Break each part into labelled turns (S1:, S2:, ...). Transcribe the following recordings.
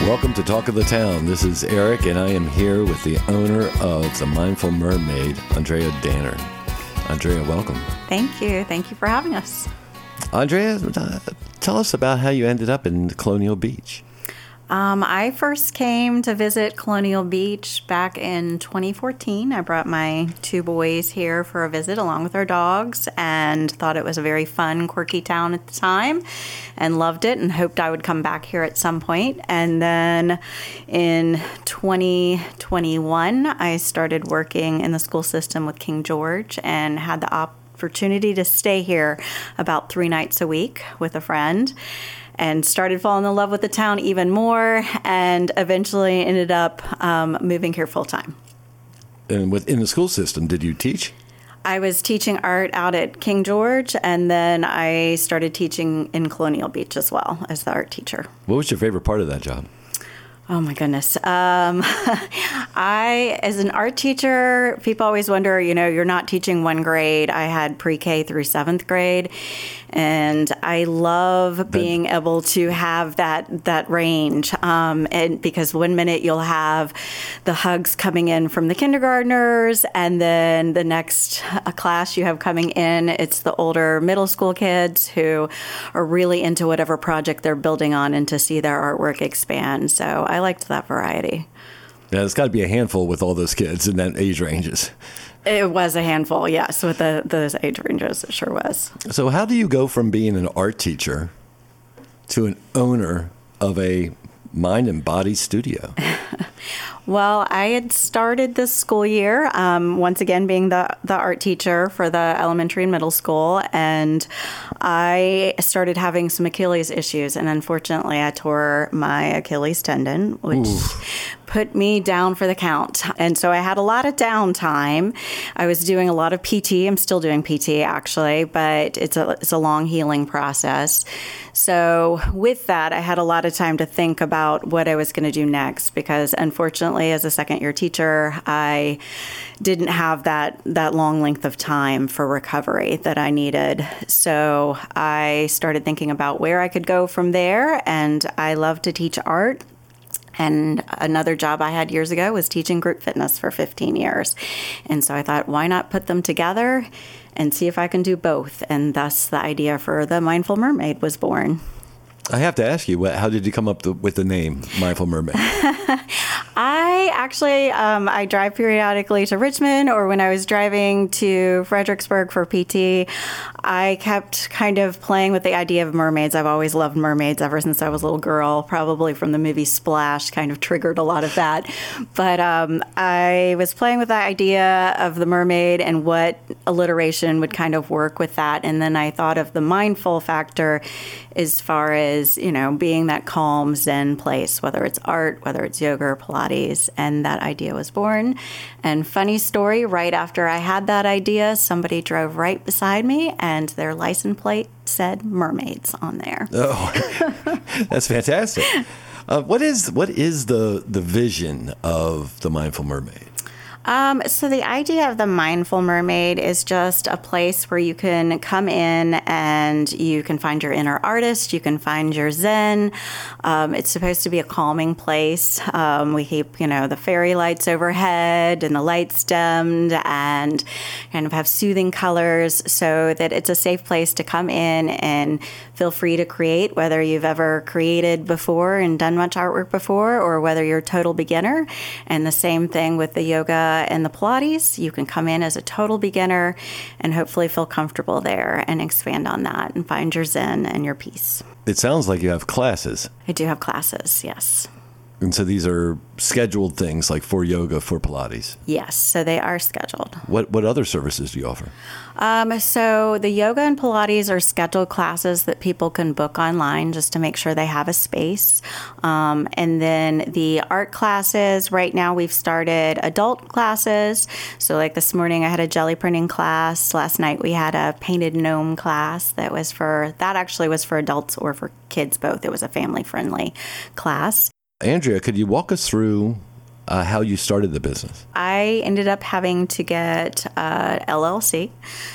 S1: Welcome to Talk of the Town. This is Eric, and I am here with the owner of the Mindful Mermaid, Andrea Danner. Andrea, welcome.
S2: Thank you. Thank you for having us.
S1: Andrea, tell us about how you ended up in Colonial Beach.
S2: I first came to visit Colonial Beach back in 2014. I brought my two boys here for a visit along with our dogs and thought it was a very fun, quirky town at the time and loved it and hoped I would come back here at some point. And then in 2021, I started working in the school system with King George and had the opportunity to stay here about 3 nights a week with a friend. And started falling in love with the town even more, and eventually ended up moving here full time.
S1: And within the school system, did you teach?
S2: I was teaching art out at King George, and then I started teaching in Colonial Beach as well as the art teacher.
S1: What was your favorite part of that job?
S2: Oh my goodness. As an art teacher, people always wonder, you're not teaching one grade. I had pre-K through 7th grade, and I love being able to have that range. And because one minute you'll have the hugs coming in from the kindergartners, and then the next class you have coming in, it's the older middle school kids who are really into whatever project they're building on and to see their artwork expand. So I liked that variety.
S1: Yeah, it's got to be a handful with all those kids in that age ranges.
S2: It was a handful, yes, with those age ranges. It sure was.
S1: So how do you go from being an art teacher to an owner of a mind and body studio?
S2: Well, I had started this school year, once again being the art teacher for the elementary and middle school, and I started having some Achilles issues, and unfortunately I tore my Achilles tendon, which put me down for the count. And so I had a lot of downtime. I was doing a lot of PT. I'm still doing PT actually, but it's a long healing process. So with that, I had a lot of time to think about what I was going to do next, because unfortunately as a second-year teacher, I didn't have that long length of time for recovery that I needed. So I started thinking about where I could go from there, and I love to teach art. And another job I had years ago was teaching group fitness for 15 years. And so I thought, why not put them together and see if I can do both? And thus the idea for the Mindful Mermaid was born.
S1: I have to ask you, how did you come up with the name Mindful Mermaid?
S2: I drive periodically to Richmond, or when I was driving to Fredericksburg for PT, I kept kind of playing with the idea of mermaids. I've always loved mermaids ever since I was a little girl, probably from the movie Splash, kind of triggered a lot of that. But I was playing with the idea of the mermaid and what alliteration would kind of work with that. And then I thought of the mindful factor as far as, being that calm Zen place, whether it's art, whether it's yoga or Pilates, and that idea was born. And funny story, right after I had that idea, somebody drove right beside me and their license plate said mermaids on there.
S1: Oh, that's fantastic. What is the vision of the Mindful Mermaid?
S2: So the idea of the Mindful Mermaid is just a place where you can come in and you can find your inner artist, you can find your Zen. It's supposed to be a calming place. We keep, the fairy lights overhead and the lights dimmed and kind of have soothing colors so that it's a safe place to come in and feel free to create, whether you've ever created before and done much artwork before, or whether you're a total beginner. And the same thing with the yoga and the Pilates. You can come in as a total beginner and hopefully feel comfortable there and expand on that and find your Zen and your peace.
S1: It sounds like you have classes.
S2: I do have classes, yes.
S1: And so these are scheduled things like for yoga, for Pilates?
S2: Yes, so they are scheduled.
S1: What other services do you offer?
S2: So the yoga and Pilates are scheduled classes that people can book online just to make sure they have a space. And then the art classes, right now we've started adult classes. So like this morning I had a jelly printing class. Last night we had a painted gnome class that actually was for adults or for kids both. It was a family-friendly class.
S1: Andrea, could you walk us through how you started the business.
S2: I ended up having to get LLC.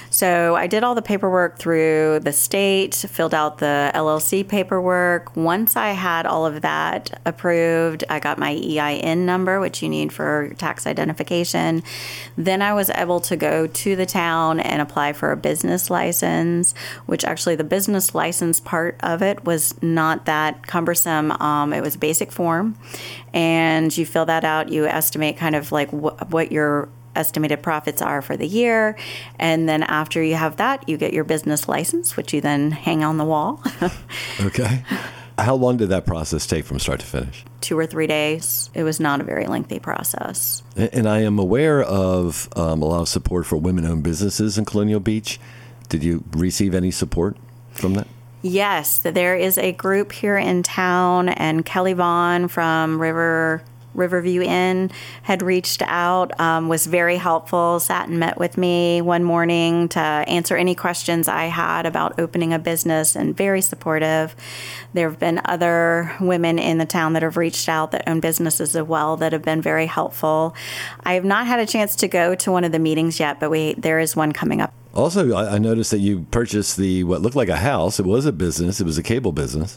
S2: So I did all the paperwork through the state, filled out the LLC paperwork. Once I had all of that approved, I got my EIN number, which you need for tax identification. Then I was able to go to the town and apply for a business license, which actually the business license part of it was not that cumbersome. It was a basic form, and you fill that out. You estimate kind of like what your estimated profits are for the year. And then after you have that, you get your business license, which you then hang on the wall.
S1: Okay. How long did that process take from start to finish?
S2: 2 or 3 days. It was not a very lengthy process.
S1: And I am aware of a lot of support for women-owned businesses in Colonial Beach. Did you receive any support from that?
S2: Yes, there is a group here in town, and Kelly Vaughn from Riverview Inn had reached out, was very helpful, sat and met with me one morning to answer any questions I had about opening a business, and very supportive. There have been other women in the town that have reached out that own businesses as well that have been very helpful. I have not had a chance to go to one of the meetings yet, but there is one coming up.
S1: Also, I noticed that you purchased what looked like a house. It was a business. It was a cable business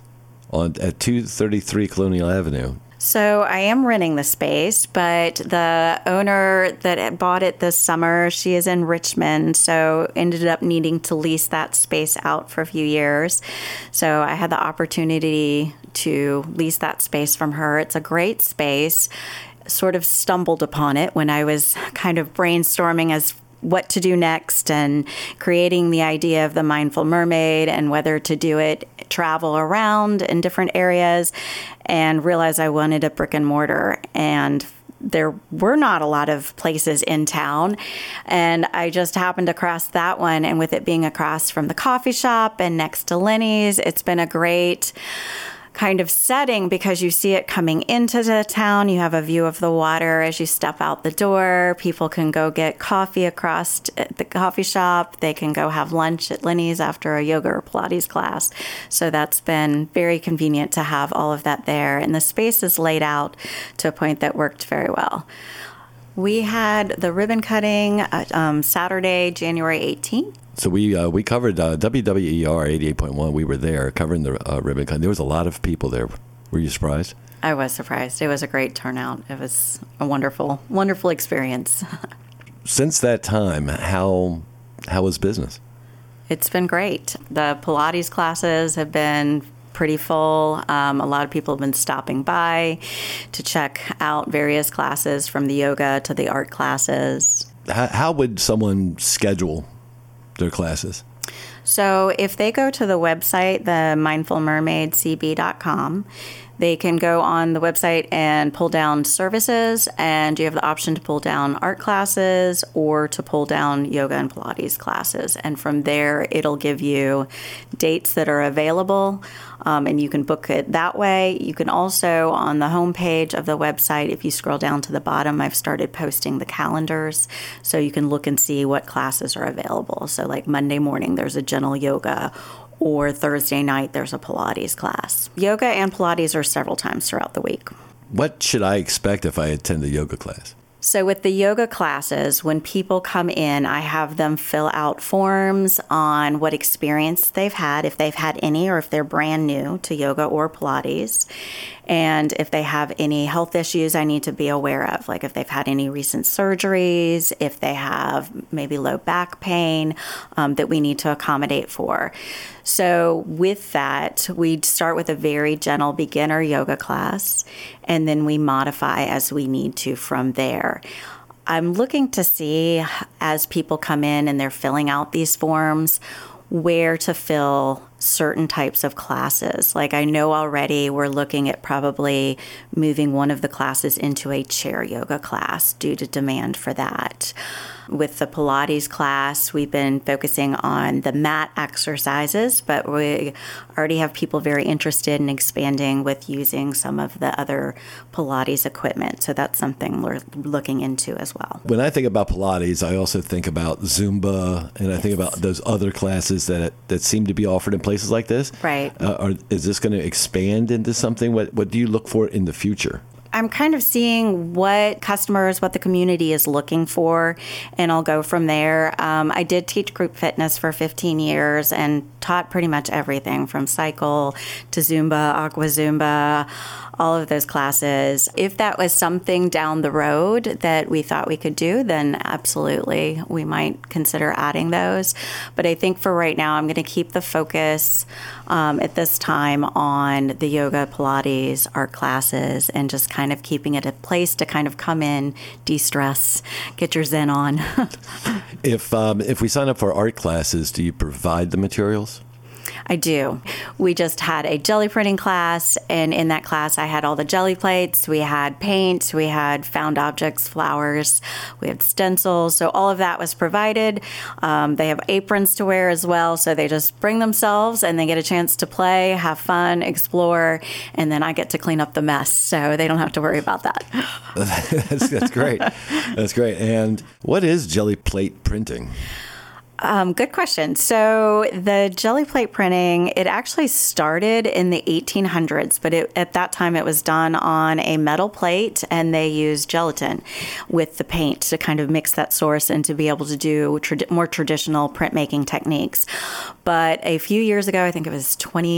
S1: at 233 Colonial Avenue.
S2: So I am renting the space, but the owner that bought it this summer, she is in Richmond, so ended up needing to lease that space out for a few years. So I had the opportunity to lease that space from her. It's a great space. Sort of stumbled upon it when I was kind of brainstorming as what to do next and creating the idea of the Mindful Mermaid and whether to do it, travel around in different areas, and realized I wanted a brick and mortar. And there were not a lot of places in town, and I just happened across that one. And with it being across from the coffee shop and next to Lenny's, it's been a great kind of setting because you see it coming into the town. You have a view of the water as you step out the door. People can go get coffee across at the coffee shop. They can go have lunch at Lenny's after a yoga or Pilates class. So that's been very convenient to have all of that there. And the space is laid out to a point that worked very well. We had the ribbon cutting Saturday, January 18th.
S1: So we covered WWER 88.1. We were there covering the ribbon cutting. There was a lot of people there. Were you surprised?
S2: I was surprised. It was a great turnout. It was a wonderful, wonderful experience.
S1: Since that time, how was business?
S2: It's been great. The Pilates classes have been pretty full. A lot of people have been stopping by to check out various classes, from the yoga to the art classes.
S1: How would someone schedule their classes?
S2: So if they go to the website, the mindfulmermaidcb.com, they can go on the website and pull down services, and you have the option to pull down art classes or to pull down yoga and Pilates classes. And from there, it'll give you dates that are available, and you can book it that way. You can also, on the homepage of the website, if you scroll down to the bottom, I've started posting the calendars, so you can look and see what classes are available. So like Monday morning, there's a gentle yoga, or Thursday night, there's a Pilates class. Yoga and Pilates are several times throughout the week.
S1: What should I expect if I attend a yoga class?
S2: So with the yoga classes, when people come in, I have them fill out forms on what experience they've had, if they've had any, or if they're brand new to yoga or Pilates. And if they have any health issues I need to be aware of, like if they've had any recent surgeries, if they have maybe low back pain that we need to accommodate for. So with that, we start with a very gentle beginner yoga class, and then we modify as we need to from there. I'm looking to see, as people come in and they're filling out these forms, where to fill certain types of classes. Like I know already we're looking at probably moving one of the classes into a chair yoga class due to demand for that. With the Pilates class, we've been focusing on the mat exercises, but we already have people very interested in expanding with using some of the other Pilates equipment. So that's something we're looking into as well.
S1: When I think about Pilates, I also think about Zumba, and I think about those other classes that seem to be offered in places like this.
S2: Right.
S1: Is this going to expand into something? What do you look for in the future?
S2: I'm kind of seeing what the community is looking for, and I'll go from there. I did teach group fitness for 15 years and taught pretty much everything from cycle to Zumba, Aqua Zumba, all of those classes. If that was something down the road that we thought we could do, then absolutely we might consider adding those. But I think for right now, I'm going to keep the focus at this time on the yoga, Pilates, art classes, and just kind of keeping it a place to kind of come in, de-stress, get your Zen on.
S1: If we sign up for art classes, do you provide the materials?
S2: I do. We just had a jelly printing class, and in that class I had all the jelly plates, we had paint, we had found objects, flowers, we had stencils, so all of that was provided. They have aprons to wear as well, so they just bring themselves and they get a chance to play, have fun, explore, and then I get to clean up the mess, so they don't have to worry about that.
S1: That's great. That's great. And what is jelly plate printing?
S2: Good question. So the jelly plate printing, it actually started in the 1800s, but at that time it was done on a metal plate, and they used gelatin with the paint to kind of mix that source and to be able to do more traditional printmaking techniques. But a few years ago, I think it was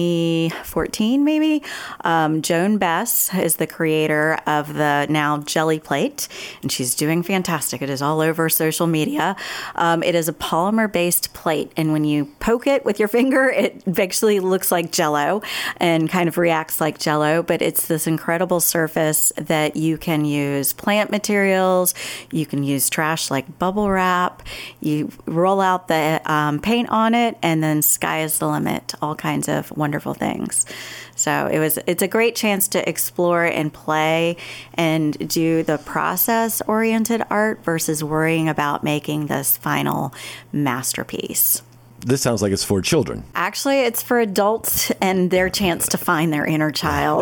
S2: 2014 maybe, Joan Bess is the creator of the now jelly plate, and she's doing fantastic. It is all over social media. It is a polymer-based plate, and when you poke it with your finger, it actually looks like Jell-O and kind of reacts like Jell-O, but it's this incredible surface that you can use plant materials, you can use trash like bubble wrap, you roll out the paint on it, and then sky is the limit, all kinds of wonderful things. So it's a great chance to explore and play and do the process-oriented art versus worrying about making this final masterpiece.
S1: This sounds like it's for children.
S2: Actually, it's for adults and their chance to find their inner child.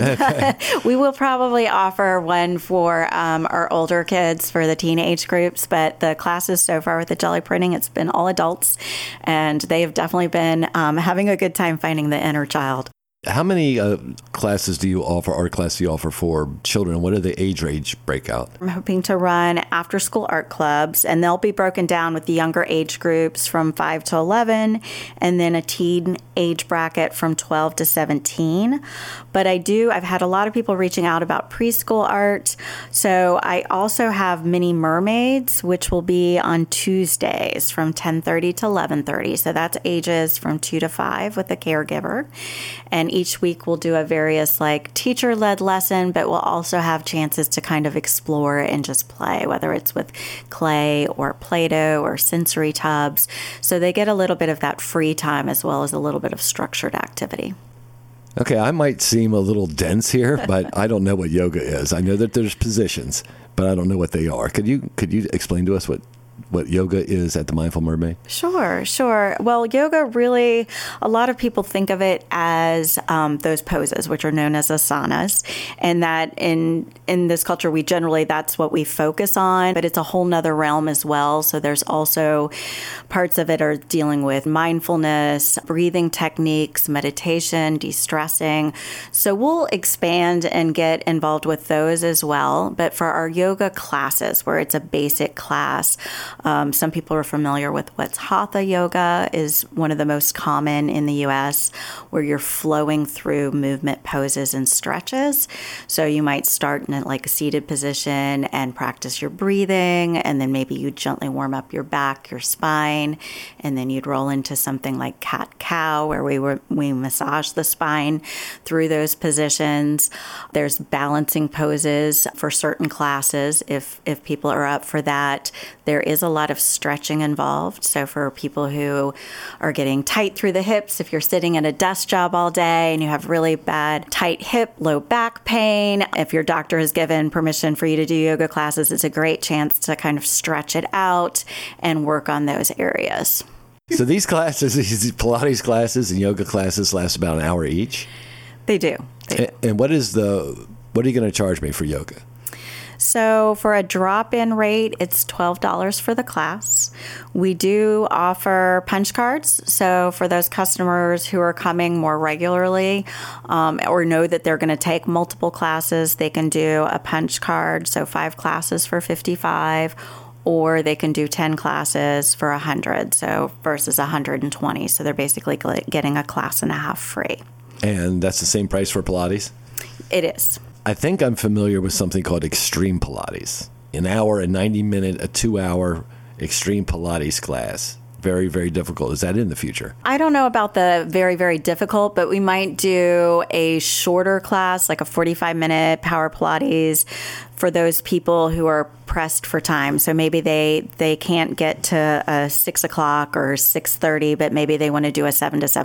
S2: We will probably offer one for our older kids for the teenage groups, but the classes so far with the jelly printing, it's been all adults, and they have definitely been having a good time finding the inner child.
S1: How many classes do you offer, art classes do you offer for children? What are the age range breakout?
S2: I'm hoping to run after-school art clubs, and they'll be broken down with the younger age groups from 5 to 11, and then a teen age bracket from 12 to 17. But I've had a lot of people reaching out about preschool art. So I also have Mini Mermaids, which will be on Tuesdays from 10:30 to 11:30. So that's ages from 2 to 5 with a caregiver. And each week we'll do a various teacher-led lesson, but we'll also have chances to kind of explore and just play, whether it's with clay or Play-Doh or sensory tubs. So they get a little bit of that free time as well as a little bit of structured activity.
S1: Okay, I might seem a little dense here, but I don't know what yoga is. I know that there's positions, but I don't know what they are. Could you explain to us what yoga is at the Mindful Mermaid?
S2: Sure. Well, yoga really, a lot of people think of it as those poses, which are known as asanas, and that in this culture, that's what we focus on, but it's a whole nother realm as well. So there's also parts of it are dealing with mindfulness, breathing techniques, meditation, de-stressing. So we'll expand and get involved with those as well. But for our yoga classes, where it's a basic class, some people are familiar with what's Hatha yoga, is one of the most common in the U.S., where you're flowing through movement poses and stretches. So you might start in a seated position and practice your breathing, and then maybe you gently warm up your back, your spine, and then you'd roll into something like cat-cow, where we massage the spine through those positions. There's balancing poses for certain classes if people are up for that. There is a lot of stretching involved. So for people who are getting tight through the hips, if you're sitting at a desk job all day and you have really bad tight hip, low back pain, if your doctor has given permission for you to do yoga classes, it's a great chance to kind of stretch it out and work on those areas.
S1: So these classes, these Pilates classes and yoga classes last about an hour each?
S2: They do.
S1: And what are you going to charge me for yoga?
S2: So for a drop-in rate, it's $12 for the class. We do offer punch cards. So for those customers who are coming more regularly or know that they're going to take multiple classes, they can do a punch card. So 5 classes for $55, or they can do 10 classes for $100. So versus $120. So they're basically getting a class and a half free.
S1: And that's the same price for Pilates?
S2: It is.
S1: I think I'm familiar with something called Extreme Pilates. An hour, a 90-minute, a 2-hour Extreme Pilates class. Very, very difficult. Is that in the future?
S2: I don't know about the very, very difficult, but we might do a shorter class, like a 45-minute Power Pilates for those people who are pressed for time. So maybe they can't get to 6 o'clock or 6:30, but maybe they want to do a 7 to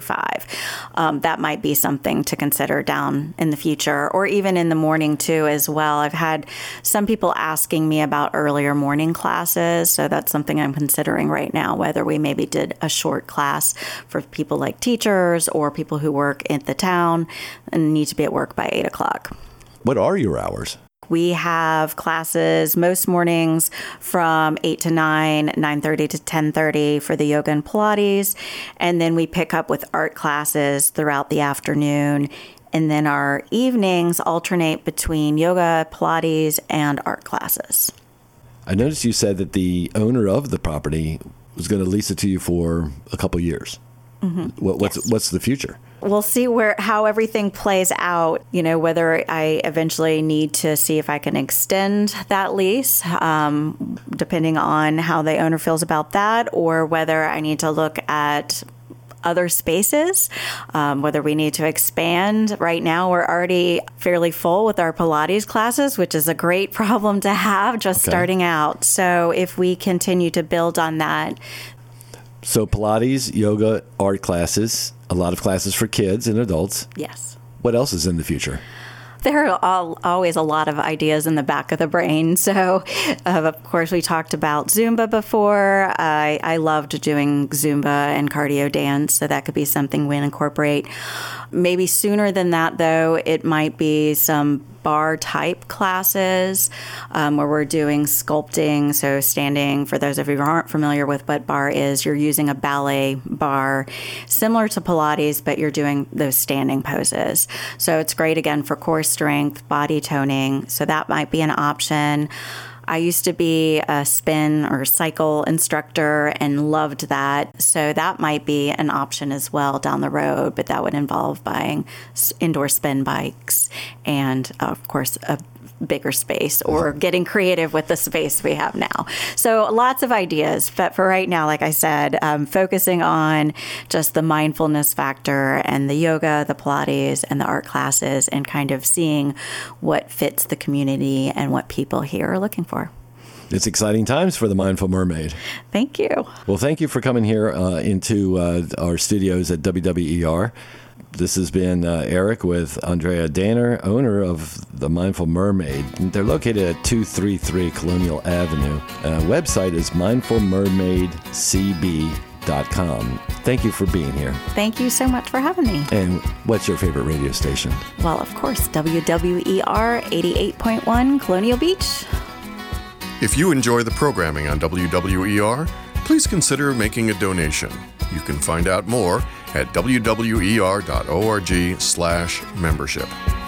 S2: 7:45. That might be something to consider down in the future, or even in the morning too as well. I've had some people asking me about earlier morning classes, so that's something I'm considering right now, whether we maybe did a short class for people like teachers or people who work at the town and need to be at work by 8 o'clock.
S1: What are your hours?
S2: We have classes most mornings from 8 to 9, 9:30 to 10:30 for the yoga and Pilates. And then we pick up with art classes throughout the afternoon. And then our evenings alternate between yoga, Pilates, and art classes.
S1: I noticed you said that the owner of the property was going to lease it to you for a couple years. Mm-hmm. What's the future?
S2: We'll see how everything plays out, whether I eventually need to see if I can extend that lease, depending on how the owner feels about that, or whether I need to look at other spaces, whether we need to expand. Right now, we're already fairly full with our Pilates classes, which is a great problem to have starting out. So if we continue to build on that.
S1: So Pilates, yoga, art classes, a lot of classes for kids and adults.
S2: Yes.
S1: What else is in the future?
S2: There are always a lot of ideas in the back of the brain. So, of course, we talked about Zumba before. I loved doing Zumba and cardio dance, so that could be something we incorporate. Maybe sooner than that, though, it might be some bar-type classes where we're doing sculpting. So standing, for those of you who aren't familiar with what bar is, you're using a ballet bar similar to Pilates, but you're doing those standing poses. So it's great, again, for core strength, body toning. So that might be an option. I used to be a spin or cycle instructor and loved that. So that might be an option as well down the road, but that would involve buying indoor spin bikes and, of course, a bigger space or getting creative with the space we have now. So lots of ideas. But for right now, like I said, focusing on just the mindfulness factor and the yoga, the Pilates, and the art classes, and kind of seeing what fits the community and what people here are looking for.
S1: It's exciting times for the Mindful Mermaid.
S2: Thank you.
S1: Well, thank you for coming here into our studios at WWER. This has been Eric with Andrea Danner, owner of the Mindful Mermaid. They're located at 233 Colonial Avenue. Website is mindfulmermaidcb.com. Thank you for being here.
S2: Thank you so much for having me.
S1: And what's your favorite radio station?
S2: Well, of course, WWER 88.1 Colonial Beach.
S3: If you enjoy the programming on WWER, please consider making a donation. You can find out more at wwer.org/membership.